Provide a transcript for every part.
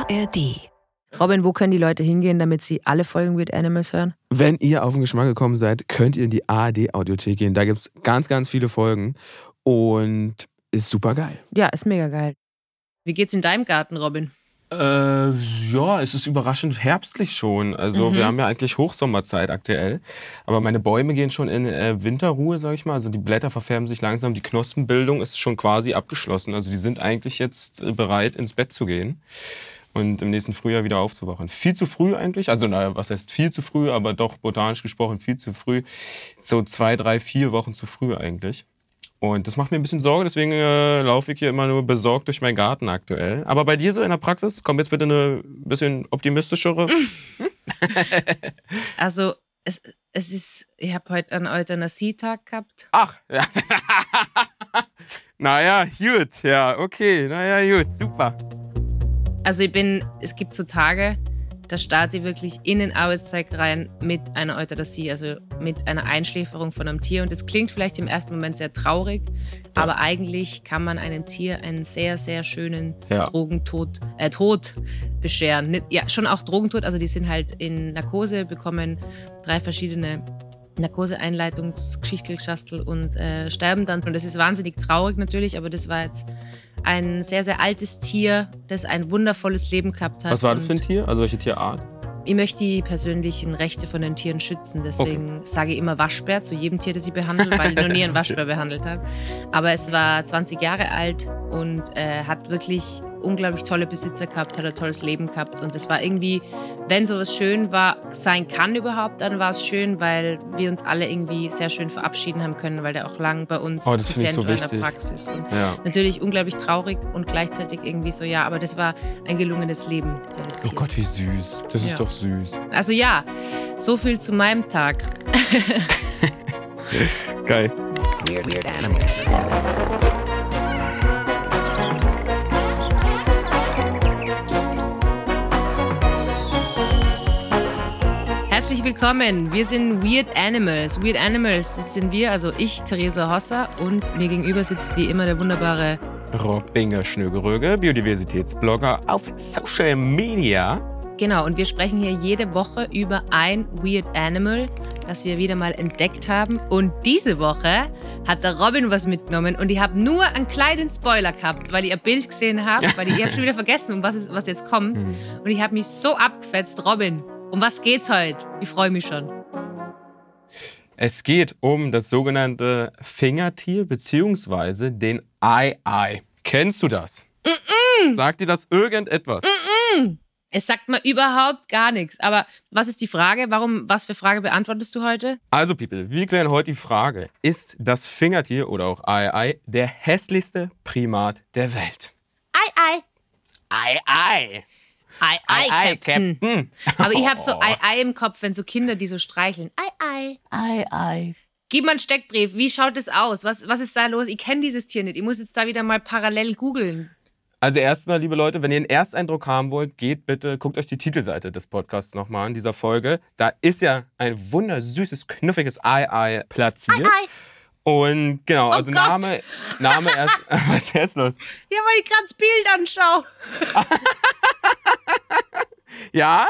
ARD. Robin, wo können die Leute hingehen, damit sie alle Folgen Weird Animals hören? Wenn ihr auf den Geschmack gekommen seid, könnt ihr in die ARD-Audiothek gehen. Da gibt es ganz, ganz viele Folgen und ist super geil. Ja, ist mega geil. Wie geht's in deinem Garten, Robin? Ja, es ist überraschend herbstlich schon. Also wir haben ja eigentlich Hochsommerzeit aktuell. Aber meine Bäume gehen schon in Winterruhe, sag ich mal. Also die Blätter verfärben sich langsam. Die Knospenbildung ist schon quasi abgeschlossen. Also die sind eigentlich jetzt bereit, ins Bett zu gehen. Und im nächsten Frühjahr wieder aufzuwachen. Viel zu früh eigentlich. Also naja, was heißt viel zu früh, aber doch botanisch gesprochen viel zu früh. So 2, 3, 4 Wochen zu früh eigentlich. Und das macht mir ein bisschen Sorge, deswegen laufe ich hier immer nur besorgt durch meinen Garten aktuell. Aber bei dir so in der Praxis, komm jetzt bitte eine bisschen optimistischere. Also, es ist, ich habe heute einen Euthanasietag gehabt. Ach, ja. Naja, gut, ja, okay, naja, gut, super. Also es gibt so Tage, da starte ich wirklich in den Arbeitstag rein mit einer Euthanasie, also mit einer Einschläferung von einem Tier. Und das klingt vielleicht im ersten Moment sehr traurig, aber eigentlich kann man einem Tier einen sehr, sehr schönen Tod bescheren. Ja, schon auch Drogentod, also die sind halt in Narkose, bekommen 3 verschiedene Narkoseeinleitungsgeschichtelschastel und sterben dann. Und das ist wahnsinnig traurig natürlich, aber das war jetzt ein sehr, sehr altes Tier, das ein wundervolles Leben gehabt hat. Was war das für ein Tier? Also welche Tierart? Ich möchte die persönlichen Rechte von den Tieren schützen, deswegen sage ich immer Waschbär zu jedem Tier, das ich behandle, weil ich noch nie einen Waschbär behandelt habe. Aber es war 20 Jahre alt und hat wirklich unglaublich tolle Besitzer gehabt, hat ein tolles Leben gehabt. Und das war irgendwie, wenn sowas schön sein kann überhaupt, dann war es schön, weil wir uns alle irgendwie sehr schön verabschieden haben können, weil der auch lang bei uns Patient war in der Praxis. Und natürlich unglaublich traurig und gleichzeitig irgendwie so, ja, aber das war ein gelungenes Leben dieses Tiers. Oh Gott, wie süß. Das ist doch süß. Also ja, so viel zu meinem Tag. Geil. Weird Animals. Herzlich willkommen, wir sind Weird Animals. Weird Animals, das sind wir, also ich, Theresa Hosser, und mir gegenüber sitzt wie immer der wunderbare Robin Schnögeröge, Biodiversitätsblogger auf Social Media. Genau, und wir sprechen hier jede Woche über ein Weird Animal, das wir wieder mal entdeckt haben. Und diese Woche hat der Robin was mitgenommen und ich habe nur einen kleinen Spoiler gehabt, weil ich ein Bild gesehen habe, weil ich habe schon wieder vergessen, was jetzt kommt. Und ich habe mich so abgefetzt. Robin, um was geht's heute? Ich freue mich schon. Es geht um das sogenannte Fingertier bzw. den Ai-Ai. Kennst du das? Sagt dir das irgendetwas? Es sagt mir überhaupt gar nichts. Aber was ist die Frage? Was für Frage beantwortest du heute? Also, People, wir klären heute die Frage: Ist das Fingertier oder auch Ai-Ai der hässlichste Primat der Welt? Ai-Ai. Ai-Ai. Ai, Captain. Aber ich habe so Ai im Kopf, wenn so Kinder die so streicheln. Ai. Gib mal einen Steckbrief. Wie schaut es aus? Was ist da los? Ich kenne dieses Tier nicht. Ich muss jetzt da wieder mal parallel googeln. Also erstmal, liebe Leute, wenn ihr einen Ersteindruck haben wollt, guckt euch die Titelseite des Podcasts nochmal an, dieser Folge. Da ist ja ein wundersüßes, knuffiges Ai platziert. Ai. Und genau, also Gott. Name erst. Was ist jetzt los? Ja, weil ich gerade das Bild anschaue. Ja.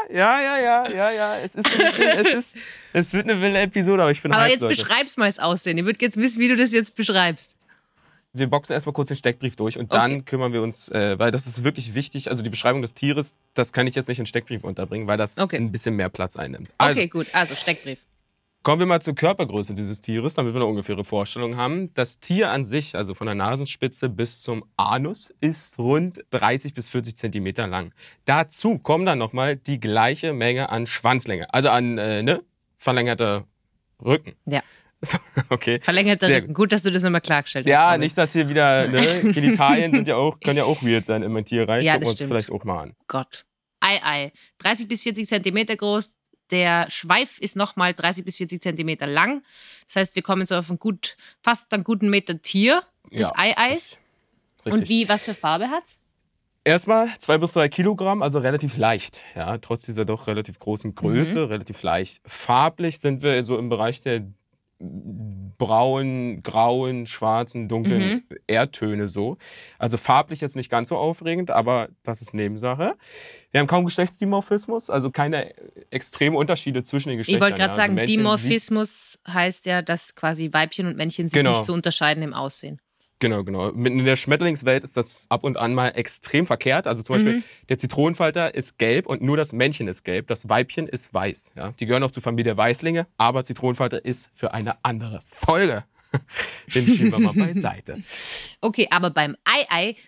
Es wird eine wilde Episode, aber ich bin heiß, Aber jetzt Leute. beschreib's mal das Aussehen. Ich würde jetzt wissen, wie du das jetzt beschreibst. Wir boxen erstmal kurz den Steckbrief durch und dann kümmern wir uns, weil das ist wirklich wichtig, also die Beschreibung des Tieres, das kann ich jetzt nicht in Steckbrief unterbringen, weil das ein bisschen mehr Platz einnimmt. Also, okay, gut, also Steckbrief. Kommen wir mal zur Körpergröße dieses Tieres, damit wir eine ungefähre Vorstellung haben. Das Tier an sich, also von der Nasenspitze bis zum Anus, ist rund 30 bis 40 Zentimeter lang. Dazu kommen dann nochmal die gleiche Menge an Schwanzlänge, also an verlängerter Rücken. Ja. So, okay. Verlängerter Rücken. Gut, dass du das nochmal klargestellt hast. Ja, Robin. nicht, dass hier wieder Genitalien können ja auch weird sein im Tierreich. Ja, Gucken wir das uns stimmt. vielleicht auch mal an. Gott. Ei. 30 bis 40 Zentimeter groß. Der Schweif ist nochmal 30 bis 40 Zentimeter lang. Das heißt, wir kommen so auf fast einen guten Meter Tier des Ei-Eis. Und was für Farbe hat's? Erstmal 2 bis 3 Kilogramm, also relativ leicht. Ja, trotz dieser doch relativ großen Größe, relativ leicht. Farblich sind wir so im Bereich der braun, grauen, schwarzen, dunklen Erdtöne so. Also farblich jetzt nicht ganz so aufregend, aber das ist Nebensache. Wir haben kaum Geschlechtsdimorphismus, also keine extremen Unterschiede zwischen den Geschlechtern. Ich wollte gerade ja. sagen, also Dimorphismus heißt ja, dass quasi Weibchen und Männchen sich nicht zu unterscheiden im Aussehen. Genau. In der Schmetterlingswelt ist das ab und an mal extrem verkehrt. Also zum Beispiel der Zitronenfalter ist gelb und nur das Männchen ist gelb. Das Weibchen ist weiß. Ja? Die gehören auch zur Familie Weißlinge, aber Zitronenfalter ist für eine andere Folge. Den schieben wir mal beiseite. Okay, aber beim Ei,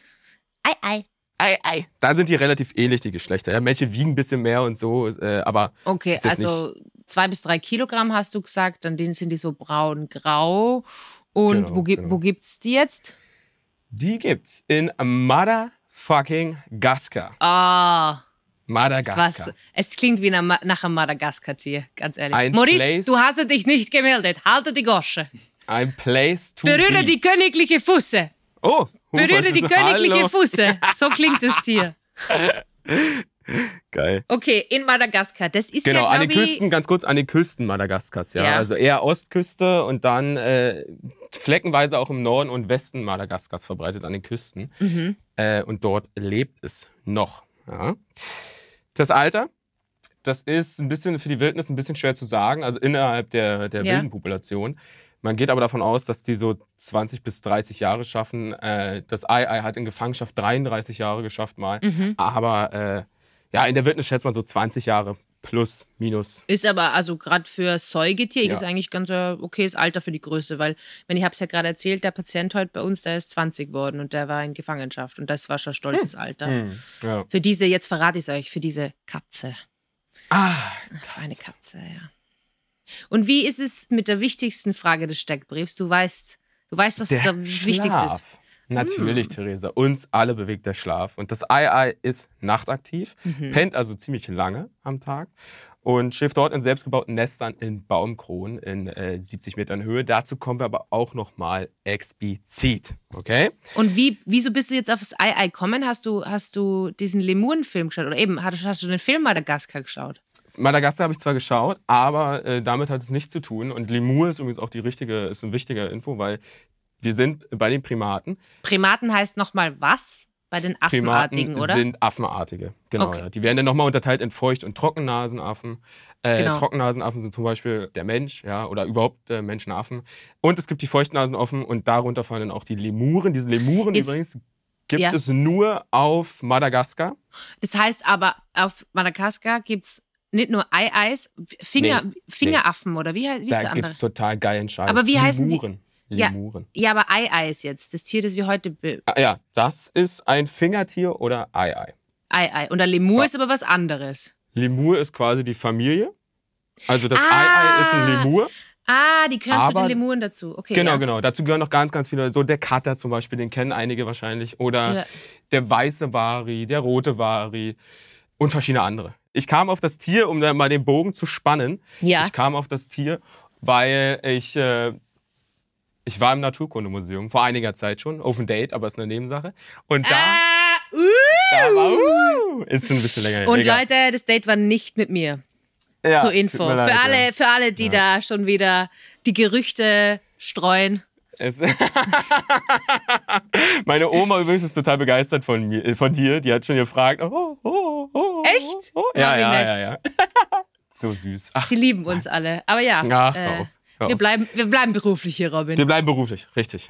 da sind die relativ ähnlich, die Geschlechter. Ja? Männchen wiegen ein bisschen mehr und so, aber okay, also 2 bis 3 Kilogramm hast du gesagt, dann sind die so braun-grau. Und wo gibt's die jetzt? Die gibt's in Motherfucking-Gaskar. Ah. Madagaskar. Es klingt wie nach einem Madagaskar-Tier, ganz ehrlich. Maurice, du hast dich nicht gemeldet. Halte die Gosche. Ein Place to Berühre be. die königliche Fuße. Oh, berühre die königliche Fuße. So klingt das Tier. Geil. Okay, in Madagaskar. Das ist genau, ja, an den Küsten, ganz kurz, an den Küsten Madagaskars. Ja? Also eher Ostküste und dann fleckenweise auch im Norden und Westen Madagaskars verbreitet an den Küsten. Und dort lebt es noch. Ja? Das Alter, das ist ein bisschen für die Wildnis ein bisschen schwer zu sagen, also innerhalb der wilden Population. Man geht aber davon aus, dass die so 20 bis 30 Jahre schaffen. Das Ei hat in Gefangenschaft 33 Jahre geschafft mal. Aber in der Wildnis schätzt man so 20 Jahre plus, minus. Ist aber, also gerade für Säugetier ist eigentlich ganz okayes Alter für die Größe, weil, ich habe es ja gerade erzählt, der Patient heute bei uns, der ist 20 geworden und der war in Gefangenschaft und das war schon stolzes Alter. Ja. Für diese, jetzt verrate ich es euch, für diese Katze. Das war eine Katze, ja. Und wie ist es mit der wichtigsten Frage des Steckbriefs? Du weißt, was das Wichtigste ist. Natürlich, Theresa. Uns alle bewegt der Schlaf. Und das Ei ist nachtaktiv, pennt also ziemlich lange am Tag und schläft dort in selbstgebauten Nestern in Baumkronen in 70 Metern Höhe. Dazu kommen wir aber auch noch mal explizit. Okay? Und wieso bist du jetzt auf das Ei gekommen? Hast du diesen Lemurenfilm geschaut? Oder eben, hast du den Film Madagaskar geschaut? Madagaskar habe ich zwar geschaut, aber damit hat es nichts zu tun. Und Lemur ist übrigens auch ist eine wichtige Info, weil wir sind bei den Primaten. Primaten heißt nochmal was? Bei den Affenartigen, Primaten oder? sind Affenartige, genau. Okay. Ja. Die werden dann nochmal unterteilt in Feucht- und Trockennasenaffen. Trockennasenaffen sind zum Beispiel der Mensch, ja, oder überhaupt Menschenaffen. Und es gibt die Feuchtnasenaffen und darunter fallen dann auch die Lemuren. Diese Lemuren übrigens gibt es nur auf Madagaskar. Das heißt aber, auf Madagaskar gibt es nicht nur Eis, Fingeraffen, oder wie ist der andere? Da gibt es total geilen Scheiß. Aber wie heißen die? Lemuren. Ja, aber Ei-Eis jetzt, das Tier, das wir heute... Ja, das ist ein Fingertier oder Ei. Ei. Und der Lemur ist aber was anderes. Lemur ist quasi die Familie. Also das Ei ist ein Lemur. Die gehören zu den Lemuren dazu. Okay, genau. Dazu gehören noch ganz, ganz viele. So der Kater zum Beispiel, den kennen einige wahrscheinlich. Oder der weiße Wari, der rote Wari und verschiedene andere. Ich kam auf das Tier, um dann mal den Bogen zu spannen. Ja. Ich kam auf das Tier, weil ich war im Naturkundemuseum, vor einiger Zeit schon, auf ein Date, aber ist eine Nebensache. Und ist schon ein bisschen länger her. Und Leute, das Date war nicht mit mir. Ja, zur Info. Für alle, die da schon wieder die Gerüchte streuen. Meine Oma übrigens ist total begeistert von dir. Die hat schon gefragt. Echt? Ja. So süß. Sie lieben uns alle. Aber ja. Wir bleiben beruflich hier, Robin. Wir bleiben beruflich, richtig.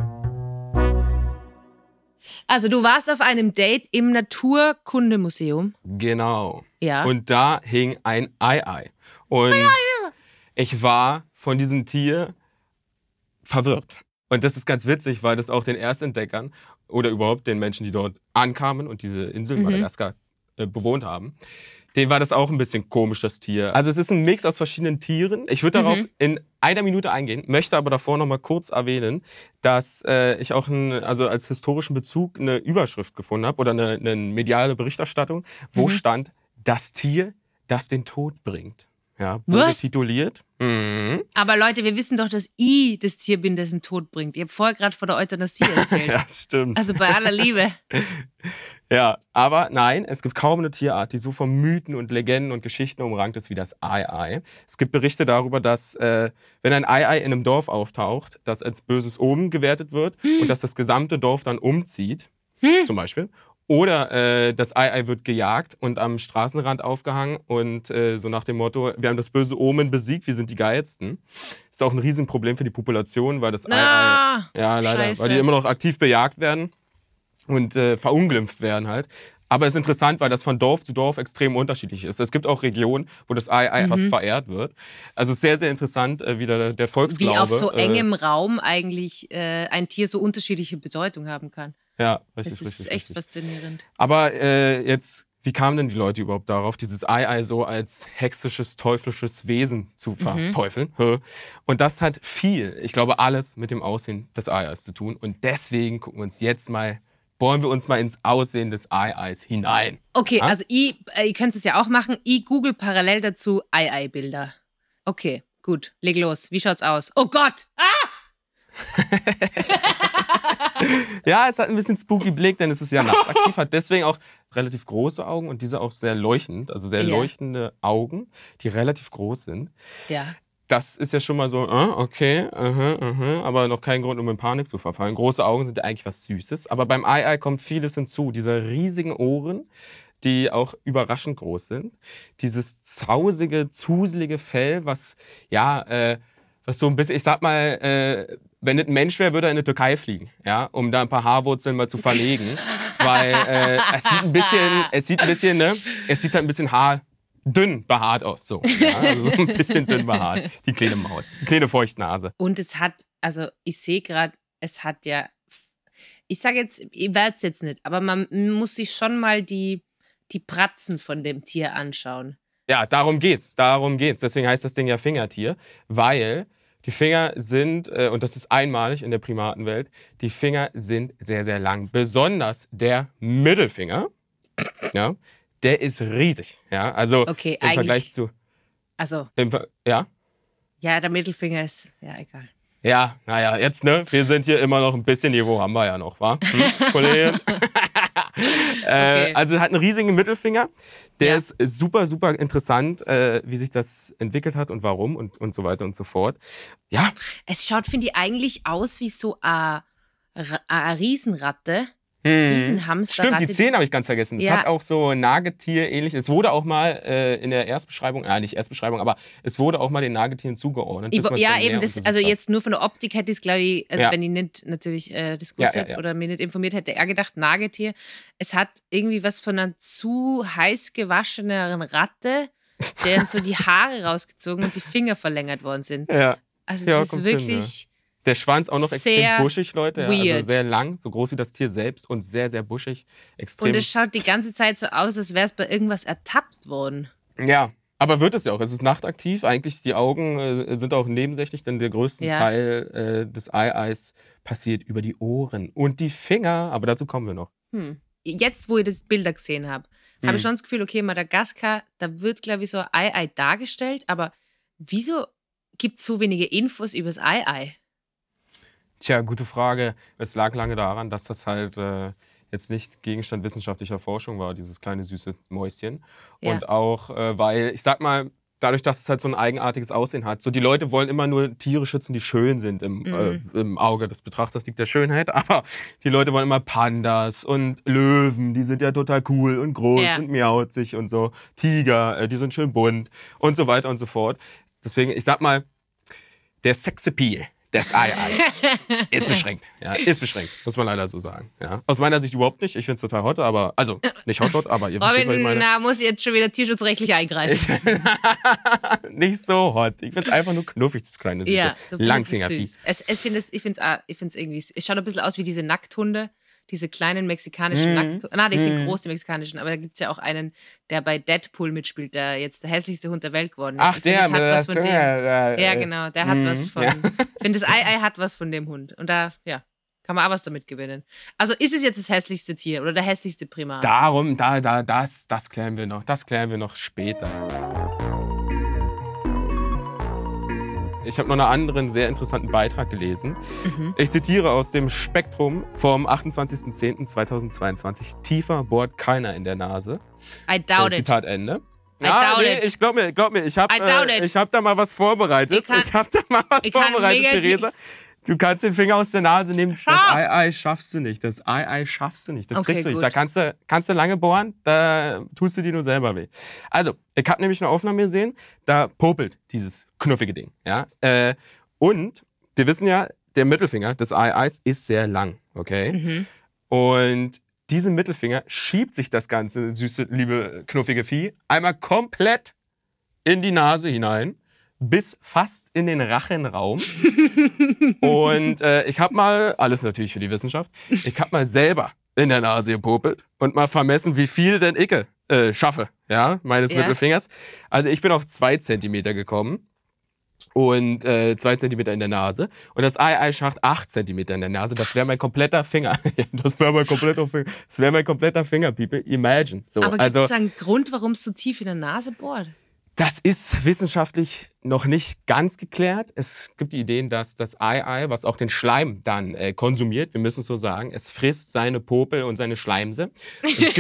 Also du warst auf einem Date im Naturkundemuseum. Genau. Ja. Und da hing ein Ei. Und ich war von diesem Tier verwirrt. Und das ist ganz witzig, weil das auch den Erstentdeckern oder überhaupt den Menschen, die dort ankamen und diese Insel Madagaskar bewohnt haben, denen war das auch ein bisschen komisch, das Tier. Also es ist ein Mix aus verschiedenen Tieren. Ich würde darauf in einer Minute eingehen, möchte aber davor noch mal kurz erwähnen, dass ich auch als historischen Bezug eine Überschrift gefunden habe oder eine mediale Berichterstattung, wo stand, das Tier, das den Tod bringt. Ja, wurde tituliert. Aber Leute, wir wissen doch, dass ich das Tier bin, das den Tod bringt. Ihr habt vorher gerade von der Euthanasie erzählt. Ja, stimmt. Also bei aller Liebe. Ja, aber nein, es gibt kaum eine Tierart, die so von Mythen und Legenden und Geschichten umrankt ist wie das Ei-Ei. Es gibt Berichte darüber, dass, wenn ein Ei-Ei in einem Dorf auftaucht, das als böses Omen gewertet wird und dass das gesamte Dorf dann umzieht, zum Beispiel. Oder das Ei-Ei wird gejagt und am Straßenrand aufgehangen und so nach dem Motto, wir haben das böse Omen besiegt, wir sind die Geilsten. Ist auch ein Riesenproblem für die Population, weil das Ei-Ei, ja leider, Scheiße. weil die immer noch aktiv bejagt werden und verunglimpft werden halt. Aber es ist interessant, weil das von Dorf zu Dorf extrem unterschiedlich ist. Es gibt auch Regionen, wo das Ei fast verehrt wird. Also sehr, sehr interessant, wie der Volksglaube. Wie auf so engem Raum eigentlich ein Tier so unterschiedliche Bedeutung haben kann. Ja, richtig, Das ist richtig. echt richtig. faszinierend. Aber jetzt, wie kamen denn die Leute überhaupt darauf, dieses Ei so als hexisches, teuflisches Wesen zu verteufeln? Und das hat viel, ich glaube, alles mit dem Aussehen des Eis zu tun. Und deswegen bohren wir uns mal ins Aussehen des Eis hinein. Okay, also ihr könnt es ja auch machen. Ich google parallel dazu Ei-Ei-Bilder. Okay, gut, leg los. Wie schaut's aus? Oh Gott! Ja, es hat ein bisschen spooky Blick, denn es ist ja nachtaktiv, hat deswegen auch relativ große Augen und diese auch sehr leuchtend, also sehr leuchtende Augen, die relativ groß sind. Ja. Das ist ja schon mal so, okay, aber noch kein Grund, um in Panik zu verfallen. Große Augen sind ja eigentlich was Süßes, aber beim Ei kommt vieles hinzu. Diese riesigen Ohren, die auch überraschend groß sind. Dieses zausige, zuselige Fell, was so ein bisschen, ich sag mal, wenn es ein Mensch wäre, würde er in die Türkei fliegen, ja, um da ein paar Haarwurzeln mal zu verlegen. Weil es sieht halt ein bisschen dünn behaart aus, so. Ja, also ein bisschen dünn behaart, die kleine Maus, die kleine Feuchtnase. Und es hat, also ich sehe gerade, es hat ja, ich sage jetzt, ich werde es jetzt nicht, aber man muss sich schon mal die Pratzen von dem Tier anschauen. Ja, darum geht's. Deswegen heißt das Ding ja Fingertier, weil die Finger sind, und das ist einmalig in der Primatenwelt, die Finger sind sehr, sehr lang. Besonders der Mittelfinger, ja, der ist riesig. Ja, also Okay, im Vergleich zu... Also, ja? Ja, der Mittelfinger ist, ja, egal. Ja, naja, jetzt, ne? Wir sind hier immer noch ein bisschen Niveau, haben wir ja noch, wa? Kollegin? Okay. Also er hat einen riesigen Mittelfinger. Der ist super, super interessant, wie sich das entwickelt hat und warum und so weiter und so fort. Ja. Es schaut, finde ich, eigentlich aus wie so eine Riesenratte. Riesenhamster. Stimmt, die Zähne habe ich ganz vergessen. Das hat auch so Nagetier ähnlich. Es wurde auch mal in der Erstbeschreibung, nicht Erstbeschreibung, aber es wurde auch mal den Nagetieren zugeordnet. Ja, eben, also jetzt nur von der Optik hätte ich es, glaube ich, als wenn ich nicht natürlich das gewusst hätte oder mir nicht informiert hätte, eher gedacht, Nagetier. Es hat irgendwie was von einer zu heiß gewascheneren Ratte, deren so die Haare rausgezogen und die Finger verlängert worden sind. Ja. Also es ist wirklich... Der Schwanz auch noch extrem buschig, Leute. Ja, weird. also sehr lang, so groß wie das Tier selbst und sehr, sehr buschig. Extrem. Und es schaut die ganze Zeit so aus, als wäre es bei irgendwas ertappt worden. Ja, aber wird es ja auch. Es ist nachtaktiv. Eigentlich die Augen sind auch nebensächlich, denn der größte Teil des Eis passiert über die Ohren. Und die Finger, aber dazu kommen wir noch. Jetzt, wo ich das Bilder gesehen habe, habe ich schon das Gefühl, okay, Madagaskar, da wird, glaube ich, so ein Ei dargestellt, aber wieso gibt es so wenige Infos über das Ei? Tja, gute Frage. Es lag lange daran, dass das halt jetzt nicht Gegenstand wissenschaftlicher Forschung war, dieses kleine süße Mäuschen. Ja. Und auch, weil, ich sag mal, dadurch, dass es halt so ein eigenartiges Aussehen hat, so die Leute wollen immer nur Tiere schützen, die schön sind im Auge des Betrachters, liegt der Schönheit. Aber die Leute wollen immer Pandas und Löwen, die sind ja total cool und groß und miauzig und so. Tiger, die sind schön bunt und so weiter und so fort. Deswegen, ich sag mal, der Sexappeal des Ei ist beschränkt. Ja, ist beschränkt, muss man leider so sagen. Ja. Aus meiner Sicht überhaupt nicht. Ich finde es total hot, aber, also nicht hot, aber ihr versteht, was ich meine. Na, muss jetzt schon wieder tierschutzrechtlich eingreifen. Nicht so hot. Ich finde es einfach nur knuffig, das kleine süße Langfingervieh. Ich finde es irgendwie, es schaut ein bisschen aus wie diese Nackthunde. Diese kleinen mexikanischen Nackthunde. Na, die sind groß, die mexikanischen. Aber da gibt es ja auch einen, der bei Deadpool mitspielt, der jetzt der hässlichste Hund der Welt geworden ist. Ach, der, hat was von dem. Ja, genau, der hat was von. Ich finde, das Ei hat was von dem Hund. Und da, kann man auch was damit gewinnen. Also ist es jetzt das hässlichste Tier oder der hässlichste Primar? Das klären wir noch. Das klären wir noch später. ich habe noch einen anderen sehr interessanten Beitrag gelesen. Ich zitiere aus dem Spektrum vom 28.10.2022. Tiefer bohrt keiner in der Nase. I doubt it. Zitat Ende. it. Glaub mir, ich hab da mal was vorbereitet. Theresa. Du kannst den Finger aus der Nase nehmen. Das Ei schaffst du nicht. Das kriegst du nicht. Gut. Da kannst du lange bohren, da tust du dir nur selber weh. Also, ich habe nämlich eine Aufnahme gesehen, da popelt dieses knuffige Ding. Ja? Und wir wissen ja, der Mittelfinger des Eis ist sehr lang. Okay? Und diesen Mittelfinger schiebt sich das ganze süße, liebe, knuffige Vieh einmal komplett in die Nase hinein. Bis fast in den Rachenraum. Und ich habe mal, alles natürlich für die Wissenschaft, ich habe mal selber in der Nase gepopelt und mal vermessen, wie viel denn ich schaffe, ja, meines Mittelfingers. Also ich bin auf 2 Zentimeter gekommen und 2 Zentimeter in der Nase. Und das Ei schafft 8 Zentimeter in der Nase. Das wäre mein kompletter Finger. Das wäre mein kompletter Finger, people. Imagine. So, aber gibt es einen Grund, warum es so tief in der Nase bohrt? Das ist wissenschaftlich noch nicht ganz geklärt. Es gibt die Ideen, dass das Ei, was auch den Schleim dann konsumiert, wir müssen es so sagen, es frisst seine Popel und seine Schleimse. Es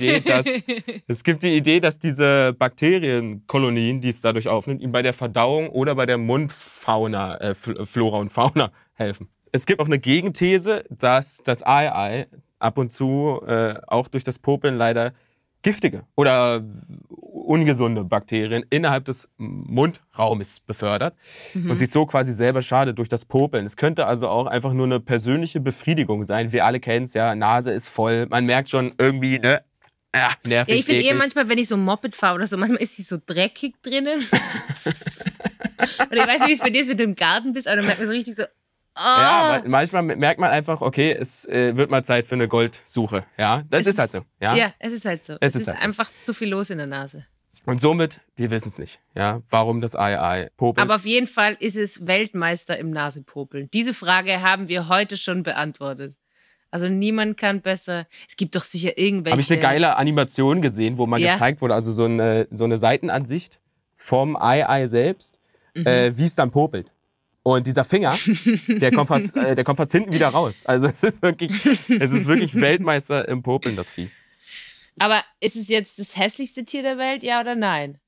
gibt die Idee, dass diese Bakterienkolonien, die es dadurch aufnimmt, ihm bei der Verdauung oder bei der Mundfauna, Flora und Fauna helfen. Es gibt auch eine Gegenthese, dass das Ei ab und zu auch durch das Popeln leider giftige oder ungesunde Bakterien innerhalb des Mundraumes befördert und sich so quasi selber schadet durch das Popeln. Es könnte also auch einfach nur eine persönliche Befriedigung sein. Wir alle kennen es ja, Nase ist voll, man merkt schon irgendwie, ne? Nervig. Ja, ich finde manchmal, wenn ich so Moped fahre oder so, manchmal ist sie so dreckig drinnen. Und ich weiß nicht, wie es bei dir ist, wenn du im Garten bist, aber dann merkt man so richtig so, Ja, manchmal merkt man einfach, okay, es wird mal Zeit für eine Goldsuche. Ja, das ist halt so. Ja, es ist halt so. Es ist halt einfach zu viel los in der Nase. Und somit, wir wissen es nicht, ja, warum das Ei popelt. Aber auf jeden Fall ist es Weltmeister im Nasepopeln. Diese Frage haben wir heute schon beantwortet. Also niemand kann besser. Es gibt doch sicher irgendwelche. Habe ich eine geile Animation gesehen, wo mal gezeigt wurde, also so eine Seitenansicht vom Ei selbst, wie es dann popelt. Und dieser Finger, der kommt fast hinten wieder raus. Also es ist wirklich Weltmeister im Popeln, das Vieh. Aber ist es jetzt das hässlichste Tier der Welt, ja oder nein?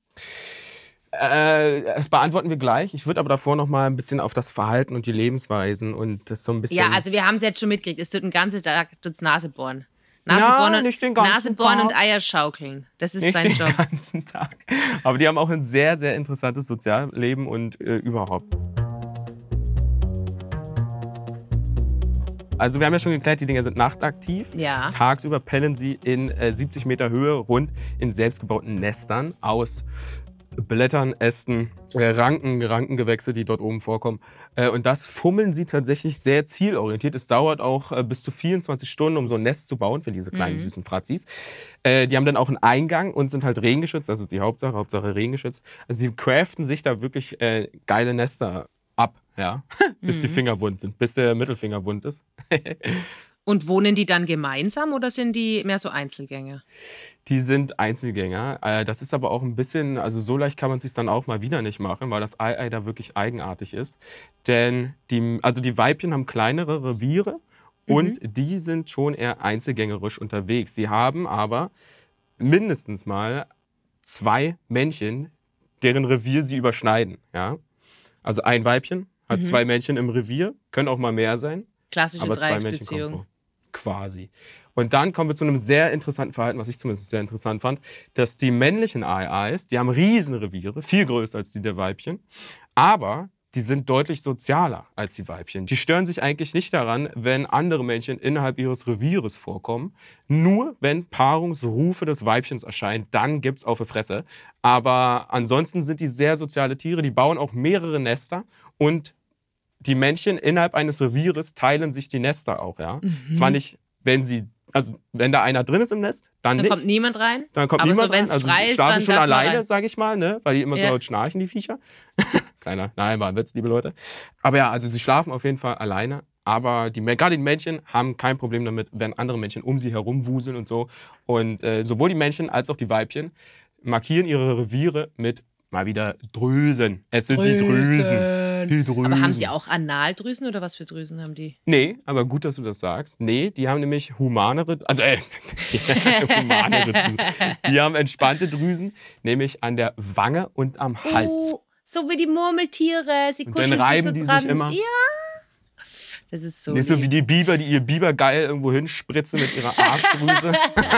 Das beantworten wir gleich. Ich würde aber davor noch mal ein bisschen auf das Verhalten und die Lebensweisen und das so ein bisschen... Ja, also wir haben es jetzt schon mitgekriegt. Es tut den ganzen Tag Nase bohren. Nicht den ganzen Nase bohren Tag. Und Eier schaukeln. Das ist nicht sein Job. Den ganzen Tag. Aber die haben auch ein sehr, sehr interessantes Sozialleben und überhaupt. Also wir haben ja schon geklärt, die Dinger sind nachtaktiv. Ja. Tagsüber pennen sie in 70 Meter Höhe rund in selbstgebauten Nestern aus Blättern, Ästen, Rankengewächse, die dort oben vorkommen. Und das fummeln sie tatsächlich sehr zielorientiert. Es dauert auch bis zu 24 Stunden, um so ein Nest zu bauen für diese kleinen süßen Fratzis. Die haben dann auch einen Eingang und sind halt regengeschützt. Das ist die Hauptsache regengeschützt. Also sie craften sich da wirklich geile Nester ab, ja, bis die Finger wund sind, bis der Mittelfinger wund ist. Und wohnen die dann gemeinsam oder sind die mehr so Einzelgänger? Die sind Einzelgänger. Das ist aber auch ein bisschen, also so leicht kann man es sich dann auch mal wieder nicht machen, weil das Ei da wirklich eigenartig ist. Denn die Weibchen haben kleinere Reviere und die sind schon eher einzelgängerisch unterwegs. Sie haben aber mindestens mal 2 Männchen, deren Revier sie überschneiden. Ja? Also ein Weibchen hat 2 Männchen im Revier, können auch mal mehr sein. Klassische aber 2 Männchen kommen vor. Quasi. Und dann kommen wir zu einem sehr interessanten Verhalten, was ich zumindest sehr interessant fand, dass die männlichen Eis, die haben Riesenreviere, viel größer als die der Weibchen, aber die sind deutlich sozialer als die Weibchen. Die stören sich eigentlich nicht daran, wenn andere Männchen innerhalb ihres Revieres vorkommen. Nur wenn Paarungsrufe des Weibchens erscheinen, dann gibt's auf die Fresse. Aber ansonsten sind die sehr soziale Tiere, die bauen auch mehrere Nester und die Männchen innerhalb eines Revieres teilen sich die Nester auch, ja. Zwar nicht, wenn da einer drin ist im Nest, dann nicht. Dann kommt niemand rein. Dann kommt aber niemand so, wenn's rein. Also frei sie ist, schlafen dann schon darf man alleine, rein. sag ich mal, ne? Weil die immer so laut schnarchen, die Viecher. Nein, war ein Witz, liebe Leute. Aber ja, also sie schlafen auf jeden Fall alleine. Aber gerade die Männchen haben kein Problem damit, wenn andere Männchen um sie herum wuseln und so. Und sowohl die Männchen als auch die Weibchen markieren ihre Reviere mit mal wieder Drüsen. Es sind die Drüsen. Die Drüsen. Aber haben die auch Analdrüsen oder was für Drüsen haben die? Nee, aber gut, dass du das sagst. Nee, die haben nämlich humanere Drüsen. Die haben entspannte Drüsen, nämlich an der Wange und am Hals. Oh, so wie die Murmeltiere. Sie Und kuscheln dann reiben sich so die dran. sich immer. Ja. Das ist so Nicht so lieb. wie die Biber, die ihr Biber geil irgendwo hinspritzen mit ihrer Arschdrüse.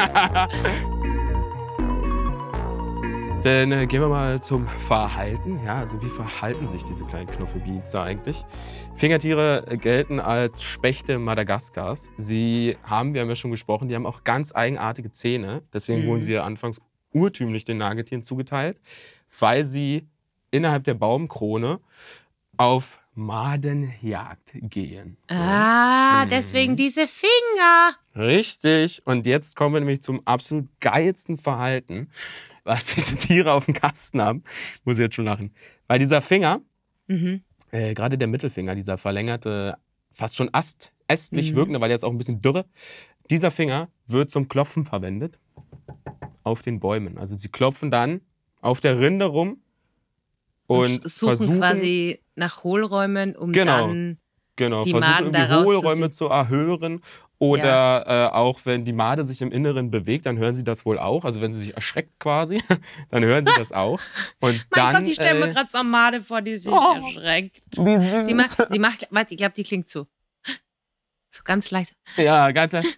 Dann gehen wir mal zum Verhalten. Ja, also wie verhalten sich diese kleinen Knuffelbeans da eigentlich? Fingertiere gelten als Spechte Madagaskars. Wir haben ja schon gesprochen, die haben auch ganz eigenartige Zähne. Deswegen wurden sie ja anfangs urtümlich den Nagetieren zugeteilt, weil sie innerhalb der Baumkrone auf Madenjagd gehen. Deswegen diese Finger. Richtig. Und jetzt kommen wir nämlich zum absolut geilsten Verhalten, was diese Tiere auf dem Kasten haben. Muss ich jetzt schon lachen. Weil dieser Finger, gerade der Mittelfinger, dieser verlängerte, fast schon ästlich wirkende, weil der ist auch ein bisschen dürre, dieser Finger wird zum Klopfen verwendet auf den Bäumen. Also sie klopfen dann auf der Rinde rum und suchen versuchen quasi nach Hohlräumen, um dann die versuchen Maden irgendwie da Hohlräume rauszuziehen. zu erhöhen. Oder auch wenn die Made sich im Inneren bewegt, dann hören sie das wohl auch. Also wenn sie sich erschreckt quasi, dann hören sie das auch. Und Mein dann, Gott, ich stelle mir gerade so eine Made vor, die sich erschreckt. wie süß. Die macht, warte, ich glaube, die klingt so. So ganz leise. Ja, ganz leicht.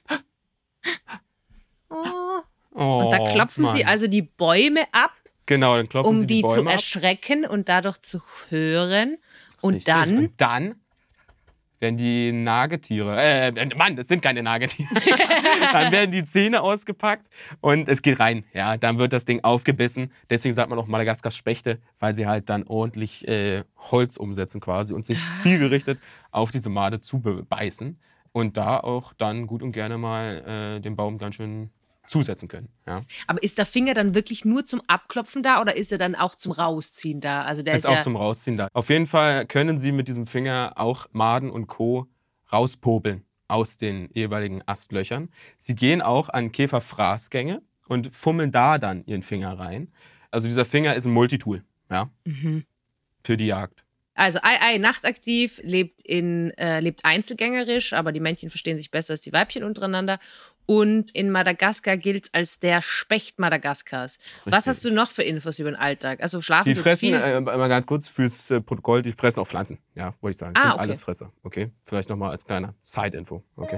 Oh. Oh, Und da klopfen sie Mann. also die Bäume ab, Genau, dann klopfen um sie die die Bäume zu ab. erschrecken und dadurch zu hören. Und Richtig. dann, Und dann, wenn die Nagetiere, Mann, das sind keine Nagetiere, dann werden die Zähne ausgepackt und es geht rein. Ja, dann wird das Ding aufgebissen. Deswegen sagt man auch Madagaskars Spechte, weil sie halt dann ordentlich Holz umsetzen quasi und sich zielgerichtet auf diese Made zubeißen und da auch dann gut und gerne mal den Baum ganz schön zusetzen können. Ja. aber ist der Finger dann wirklich nur zum Abklopfen da oder ist er dann auch zum Rausziehen da? Also der Ist ist auch ja, zum Rausziehen da. Auf jeden Fall können Sie mit diesem Finger auch Maden und Co. rauspopeln aus den jeweiligen Astlöchern. Sie gehen auch an Käferfraßgänge und fummeln da dann ihren Finger rein. Also dieser Finger ist ein Multitool, ja, für die Jagd. also Ei nachtaktiv, lebt einzelgängerisch, aber die Männchen verstehen sich besser als die Weibchen untereinander. Und in Madagaskar gilt es als der Specht Madagaskars. Was hast du noch für Infos über den Alltag? Also schlafen Die tut's fressen, viel? mal ganz kurz fürs Protokoll, die fressen auch Pflanzen, ja, wollte ich sagen. Sind Okay. alles Fresser, okay? Vielleicht nochmal als kleiner Side-Info, okay?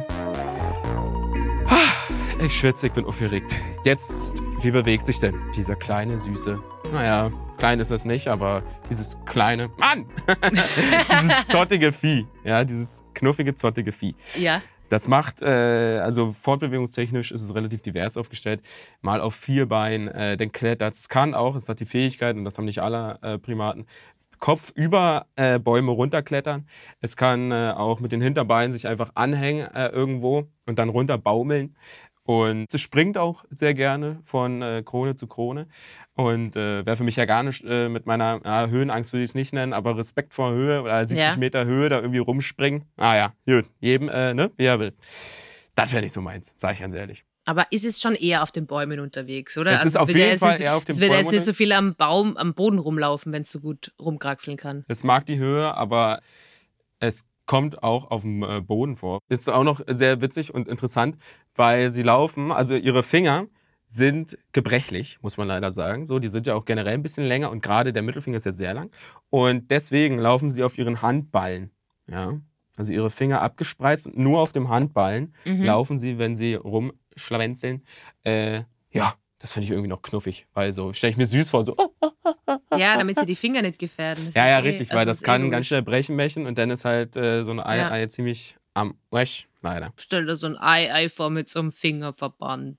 Ich schwitze, ich bin aufgeregt. Jetzt, wie bewegt sich denn dieser kleine, süße, naja, klein ist es nicht, aber dieses kleine, Mann! Dieses zottige Vieh, ja, dieses knuffige, zottige Vieh. Ja. Das macht, also fortbewegungstechnisch ist es relativ divers aufgestellt. Mal auf 4 Beinen, dann klettert es, kann auch, es hat die Fähigkeit, und das haben nicht alle Primaten, Kopf über Bäume runterklettern. Es kann auch mit den Hinterbeinen sich einfach anhängen irgendwo und dann runter baumeln. Und es springt auch sehr gerne von Krone zu Krone. Und wäre für mich ja gar nicht mit meiner Höhenangst, würde ich es nicht nennen, aber Respekt vor Höhe oder 70 Meter Höhe da irgendwie rumspringen. Ja, gut, jedem, wie er will. Das wäre nicht so meins, sage ich ganz ehrlich. Aber ist es schon eher auf den Bäumen unterwegs, oder? Es ist auf wird ja jeden jetzt Fall nicht eher auf den Es wird ja jetzt Bäumen nicht so viel am Boden rumlaufen, wenn es so gut rumkraxeln kann. Es mag die Höhe, aber es kommt auch auf dem Boden vor. Ist auch noch sehr witzig und interessant, weil sie laufen, also ihre Finger sind gebrechlich, muss man leider sagen. So, die sind ja auch generell ein bisschen länger und gerade der Mittelfinger ist ja sehr lang. Und deswegen laufen sie auf ihren Handballen. Ja? Also ihre Finger abgespreizt und nur auf dem Handballen laufen sie, wenn sie rumschlawenzeln. Ja, das finde ich irgendwie noch knuffig, weil so stelle ich mir süß vor, so. Ja, damit sie die Finger nicht gefährden. Das Ja, ist richtig, also weil das ist kann logisch. ganz schnell brechen und dann ist halt so ein Ei ziemlich am Wesch, leider. Stell dir so ein Ei vor mit so einem Fingerverband.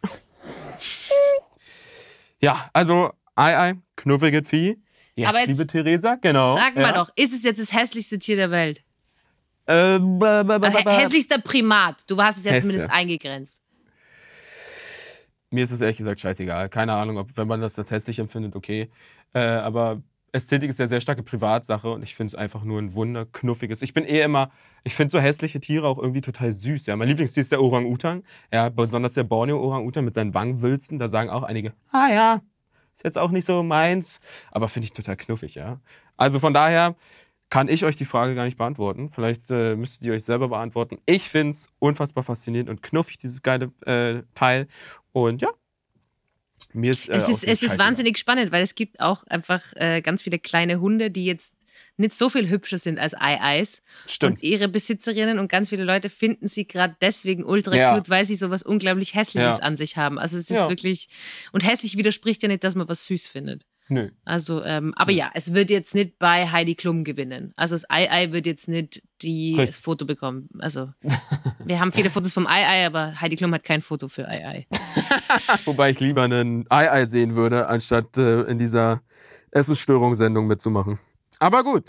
Ja, also Ei, knuffiges Vieh. Jetzt, Aber jetzt liebe Theresa, genau. Sag mal doch, ist es jetzt das hässlichste Tier der Welt? Also, Hässlichster Primat. Du hast es ja Hässe. zumindest eingegrenzt. Mir ist es ehrlich gesagt scheißegal. Keine Ahnung, wenn man das als hässlich empfindet, okay. Aber Ästhetik ist ja sehr starke Privatsache und ich finde es einfach nur ein Wunder, knuffiges. Ich finde so hässliche Tiere auch irgendwie total süß. Ja. Mein Lieblingstier ist der Orang-Utan. Ja, besonders der Borneo-Orang-Utan mit seinen Wangenwülsten. Da sagen auch einige, ja, ist jetzt auch nicht so meins. Aber finde ich total knuffig, ja. Also von daher, kann ich euch die Frage gar nicht beantworten. Vielleicht müsstet ihr euch selber beantworten. Ich finde es unfassbar faszinierend und knuffig, dieses geile Teil. Und ja, mir ist es ist wahnsinnig spannend, weil es gibt auch einfach ganz viele kleine Hunde, die jetzt nicht so viel hübscher sind als Ei-Eis. Stimmt. Und ihre Besitzerinnen und ganz viele Leute finden sie gerade deswegen ultra cute, weil sie sowas unglaublich Hässliches an sich haben. Also es ist wirklich, und hässlich widerspricht ja nicht, dass man was süß findet. Nö. Also, aber ja, es wird jetzt nicht bei Heidi Klum gewinnen. Also das Ei-Ei wird jetzt nicht das Foto bekommen. Also wir haben viele Fotos vom Ei-Ei, aber Heidi Klum hat kein Foto für Ei-Ei. Wobei ich lieber einen Ei-Ei sehen würde, anstatt in dieser Essensstörungssendung mitzumachen. Aber gut.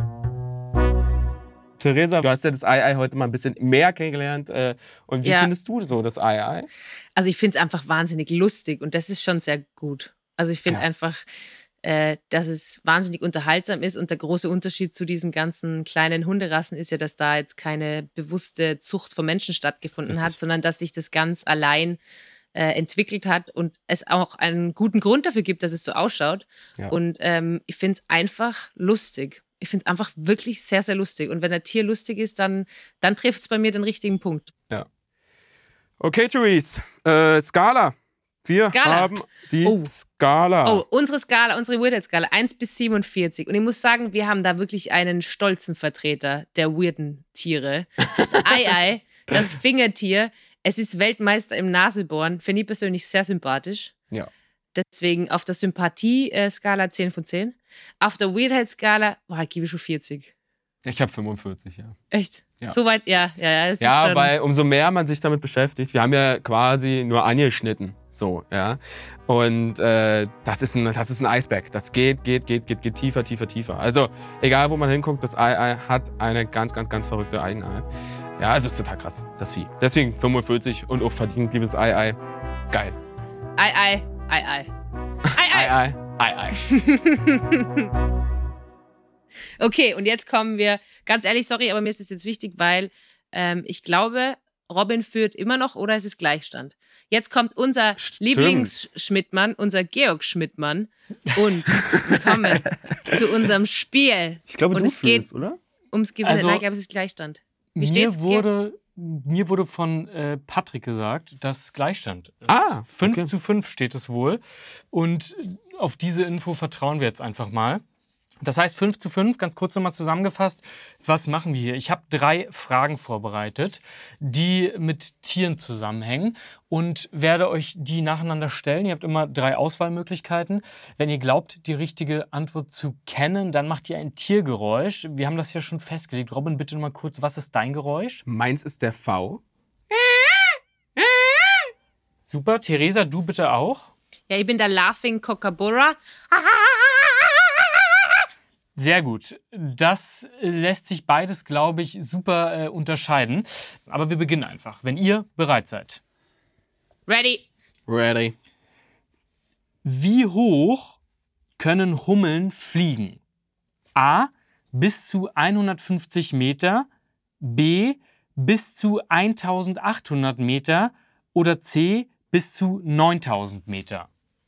Theresa, du hast ja das Ei-Ei heute mal ein bisschen mehr kennengelernt. Und wie findest du so das Ei-Ei? Also ich finde es einfach wahnsinnig lustig und das ist schon sehr gut. Also ich finde einfach, dass es wahnsinnig unterhaltsam ist und der große Unterschied zu diesen ganzen kleinen Hunderassen ist ja, dass da jetzt keine bewusste Zucht von Menschen stattgefunden hat, sondern dass sich das ganz allein entwickelt hat und es auch einen guten Grund dafür gibt, dass es so ausschaut. Ja. Und ich finde es einfach lustig. Ich finde es einfach wirklich sehr, sehr lustig. Und wenn ein Tier lustig ist, dann trifft es bei mir den richtigen Punkt. Ja. Okay, Therese. Skala. Wir haben die Skala. Oh, unsere Weird-Skala, 1 bis 47. Und ich muss sagen, wir haben da wirklich einen stolzen Vertreter der weirden Tiere. Das Ei-Ei, das Fingertier. Es ist Weltmeister im Naselbohren. Finde ich persönlich sehr sympathisch. Ja. Deswegen auf der Sympathie-Skala 10 von 10. Auf der Weirdheit-Skala gebe ich schon 40. Ich habe 45, ja. Echt? Ja. So weit? Ja. Das ja, ist schon weil umso mehr man sich damit beschäftigt, wir haben ja quasi nur angeschnitten, so, ja. Und das ist ein Eisberg. Das geht tiefer, tiefer, tiefer. Also, egal wo man hinguckt, das Ei hat eine ganz, ganz, ganz verrückte Eigenart. Ja, es ist total krass, das Vieh. Deswegen 45 und auch verdient, liebes Ei. Geil. Ei. Okay, und jetzt kommen wir, ganz ehrlich, sorry, aber mir ist es jetzt wichtig, weil ich glaube, Robin führt immer noch oder es ist Gleichstand. Jetzt kommt unser Lieblingsschmidtmann, unser Georg Schmidtmann und wir kommen zu unserem Spiel. Ich glaube, und du führst, oder? Ums Gewinnen. Nein, ich glaube, es ist Gleichstand. Wie steht's? Mir wurde von Patrick gesagt, dass Gleichstand ist. 5:5 steht es wohl. Und auf diese Info vertrauen wir jetzt einfach mal. Das heißt 5:5, ganz kurz nochmal zusammengefasst. Was machen wir hier? Ich habe 3 Fragen vorbereitet, die mit Tieren zusammenhängen und werde euch die nacheinander stellen. Ihr habt immer 3 Auswahlmöglichkeiten. Wenn ihr glaubt, die richtige Antwort zu kennen, dann macht ihr ein Tiergeräusch. Wir haben das ja schon festgelegt. Robin, bitte noch mal kurz, was ist dein Geräusch? Meins ist der V. Super. Theresa, du bitte auch. Ja, ich bin der Laughing Kookaburra. Sehr gut. Das lässt sich beides, glaube ich, super unterscheiden. Aber wir beginnen einfach, wenn ihr bereit seid. Ready. Wie hoch können Hummeln fliegen? A. Bis zu 150 Meter. B. Bis zu 1800 Meter. Oder C. Bis zu 9000 Meter.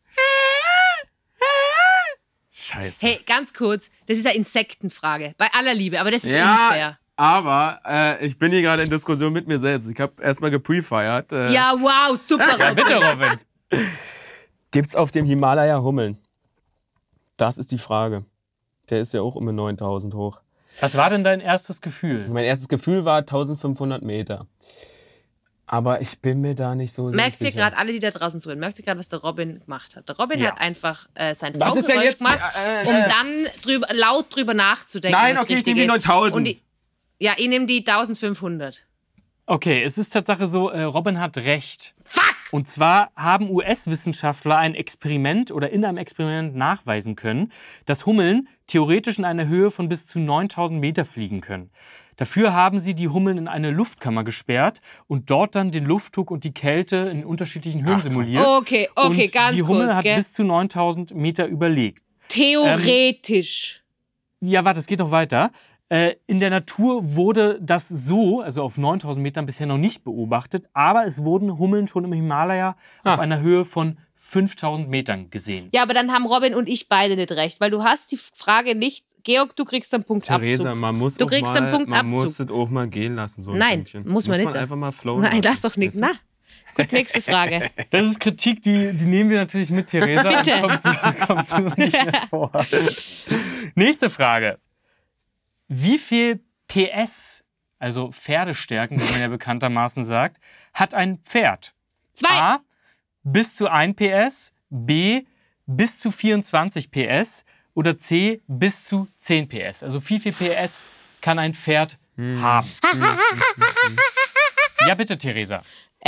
Scheiße. Hey, ganz kurz, das ist eine Insektenfrage. Bei aller Liebe, aber das ist unfair. Aber ich bin hier gerade in Diskussion mit mir selbst. Ich habe erstmal geprefired. Ja, wow, super, Robin. Ja, bitte, Robin. Gibt's auf dem Himalaya Hummeln? Das ist die Frage. Der ist ja auch um 9000 hoch. Was war denn dein erstes Gefühl? Mein erstes Gefühl war 1500 Meter. Aber ich bin mir da nicht so sicher. Merkt ihr gerade, alle, die da draußen zuhören, merkt ihr gerade, was der Robin gemacht hat? Der Robin hat einfach sein V-Geräusch gemacht, um dann laut drüber nachzudenken. Nein, okay, ich nehme die 9000. Ich nehme die 1500. Okay, es ist Tatsache so, Robin hat recht. Fuck! Und zwar haben US-Wissenschaftler in einem Experiment nachweisen können, dass Hummeln theoretisch in einer Höhe von bis zu 9000 Meter fliegen können. Dafür haben sie die Hummeln in eine Luftkammer gesperrt und dort dann den Luftdruck und die Kälte in unterschiedlichen Höhen simuliert. Okay, und ganz kurz. Die Hummel hat bis zu 9000 Meter überlebt. Theoretisch. Ja, warte, es geht noch weiter. In der Natur wurde das so, also auf 9000 Metern bisher noch nicht beobachtet, aber es wurden Hummeln schon im Himalaya auf einer Höhe von 5.000 Metern gesehen. Ja, aber dann haben Robin und ich beide nicht recht, weil du hast die Frage nicht... Georg, du kriegst einen Punktabzug. Theresa, man muss es auch mal gehen lassen. So Nein, muss man nicht. Muss man einfach mal flowen Nein, lassen. lass doch nicht. Na, gut, nächste Frage. Das ist Kritik, die nehmen wir natürlich mit, Theresa. Bitte. Kommt so nicht mehr vor. Nächste Frage. Wie viel PS, also Pferdestärken, wie man ja bekanntermaßen sagt, hat ein Pferd? 2. A, bis zu 1 PS, B, bis zu 24 PS oder C, bis zu 10 PS. Also wie viel PS kann ein Pferd haben? Ja, bitte, Theresa.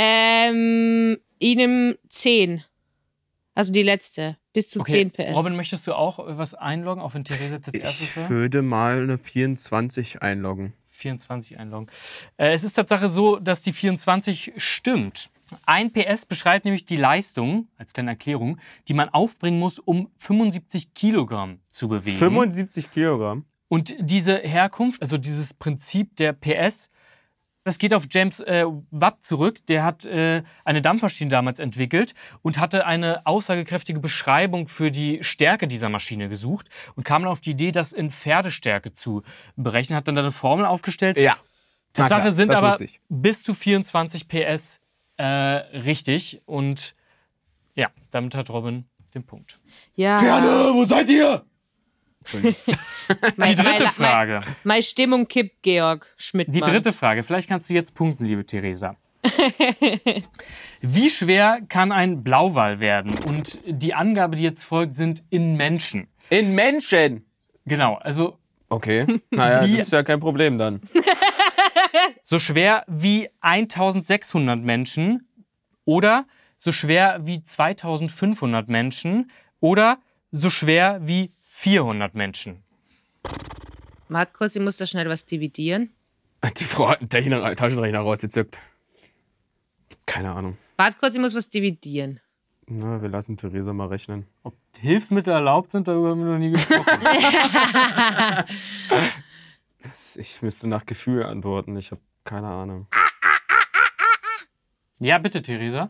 Ihnen 10. Also die letzte. Bis zu 10 PS. Robin, möchtest du auch was einloggen, auch wenn Theresa jetzt als erstes war? Ich würde mal eine 24 einloggen. 24 einloggen. Es ist Tatsache so, dass die 24 stimmt. 1 PS beschreibt nämlich die Leistung, als kleine Erklärung, die man aufbringen muss, um 75 Kilogramm zu bewegen. 75 Kilogramm? Und diese Herkunft, also dieses Prinzip der PS, das geht auf James Watt zurück. Der hat eine Dampfmaschine damals entwickelt und hatte eine aussagekräftige Beschreibung für die Stärke dieser Maschine gesucht und kam dann auf die Idee, das in Pferdestärke zu berechnen. Hat dann eine Formel aufgestellt. Ja. Tatsache sind aber bis zu 24 PS richtig. Und ja, damit hat Robin den Punkt. Ja. Pferde, wo seid ihr? Die dritte Frage. Meine Stimmung kippt, Georg Schmidtmann. Die dritte Frage. Vielleicht kannst du jetzt punkten, liebe Theresa. Wie schwer kann ein Blauwal werden? Und die Angabe, die jetzt folgt, sind in Menschen. In Menschen? Genau, also... Okay, naja, das ist ja kein Problem dann. So schwer wie 1.600 Menschen oder so schwer wie 2.500 Menschen oder so schwer wie 400 Menschen. Warte kurz, ich muss da schnell was dividieren. Die Frau hat einen Taschenrechner rausgezückt. Keine Ahnung. Warte kurz, ich muss was dividieren. Na, wir lassen Theresa mal rechnen. Ob Hilfsmittel erlaubt sind, darüber haben wir noch nie gesprochen. Ich müsste nach Gefühl antworten. Ich habe keine Ahnung. Ja, bitte, Theresa.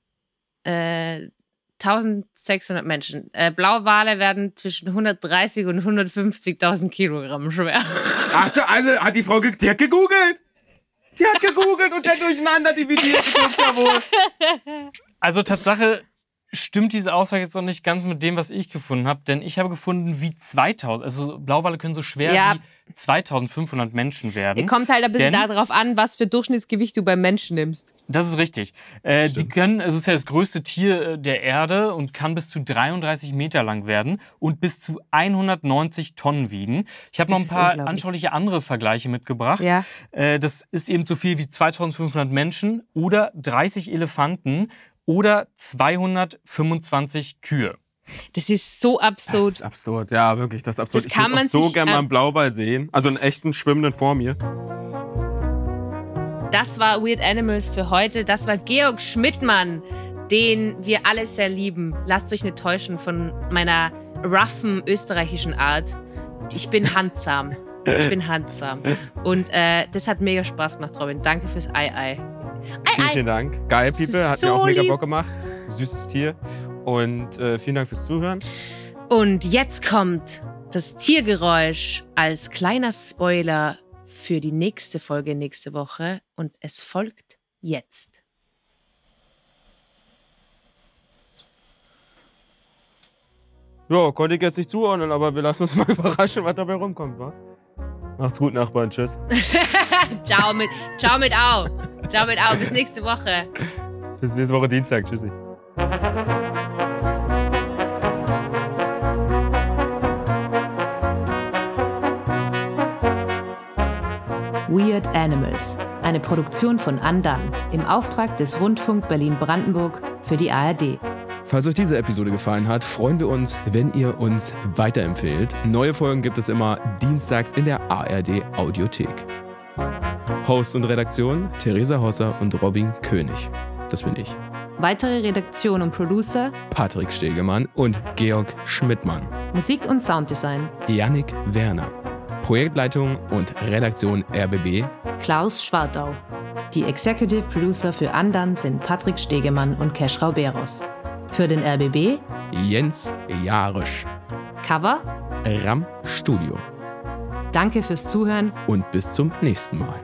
1.600 Menschen. Blauwale werden zwischen 130 und 150.000 Kilogramm schwer. Ach so, also hat die Frau die hat gegoogelt. Die hat gegoogelt und dann durcheinander dividiert. Ja wohl. Also Tatsache stimmt diese Aussage jetzt noch nicht ganz mit dem, was ich gefunden habe. Denn ich habe gefunden, wie 2.000, also Blauwale können so schwer wie 2.500 Menschen werden. Kommt halt ein bisschen darauf an, was für Durchschnittsgewicht du beim Menschen nimmst. Das ist richtig. Die können, es ist ja das größte Tier der Erde und kann bis zu 33 Meter lang werden und bis zu 190 Tonnen wiegen. Ich habe noch ein paar anschauliche andere Vergleiche mitgebracht. Ja. Das ist eben so viel wie 2.500 Menschen oder 30 Elefanten oder 225 Kühe. Das ist so absurd. Das ist absurd, ja, wirklich, das ist absurd. Das kann ich würde man so gerne mal einen Blauwal sehen. Also einen echten Schwimmenden vor mir. Das war Weird Animals für heute. Das war Georg Schmidtmann, den wir alle sehr lieben. Lasst euch nicht täuschen von meiner roughen österreichischen Art. Ich bin handsam. Und das hat mega Spaß gemacht, Robin. Danke fürs Ei. Vielen Dank. Geil, People. Hat so mir auch mega lieb. Bock gemacht. Süßes Tier. Und vielen Dank fürs Zuhören. Und jetzt kommt das Tiergeräusch als kleiner Spoiler für die nächste Folge nächste Woche. Und es folgt jetzt. Ja, konnte ich jetzt nicht zuordnen, aber wir lassen uns mal überraschen, was dabei rumkommt, wa? Macht's gut, Nachbarn. Tschüss. Ciao mit Au. Ciao mit Au. Bis nächste Woche. Bis nächste Woche Dienstag. Tschüssi. Weird Animals, eine Produktion von Undone im Auftrag des Rundfunk Berlin-Brandenburg für die ARD. Falls euch diese Episode gefallen hat, freuen wir uns, wenn ihr uns weiterempfehlt. Neue Folgen gibt es immer dienstags in der ARD Audiothek. Host und Redaktion Theresa Hosser und Robin König. Das bin ich. Weitere Redaktion und Producer Patrick Stegemann und Georg Schmidtmann. Musik und Sounddesign Yannick Werner. Projektleitung und Redaktion RBB Klaus Schwartau. Die Executive Producer für Undone sind Patrick Stegemann und Kesh Rauberos. Für den RBB Jens Jarisch. Cover RAM Studio. Danke fürs Zuhören und bis zum nächsten Mal.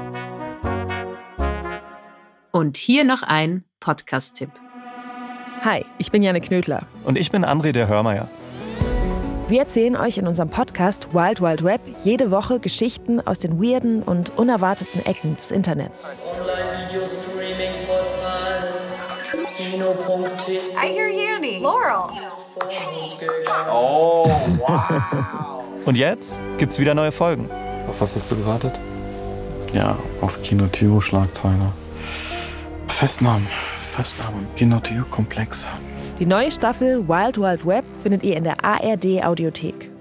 Und hier noch ein Podcast-Tipp. Hi, ich bin Janne Knödler. Und ich bin André der Hörmeier. Wir erzählen euch in unserem Podcast Wild Wild Web jede Woche Geschichten aus den weirden und unerwarteten Ecken des Internets. I hear Uni. Laurel. Oh, wow. Und jetzt gibt's wieder neue Folgen. Auf was hast du gewartet? Ja, auf Kino-Tür-Schlagzeile. Festnahmen im Kino-Tür-Komplex. Die neue Staffel Wild Wild Web findet ihr in der ARD Audiothek.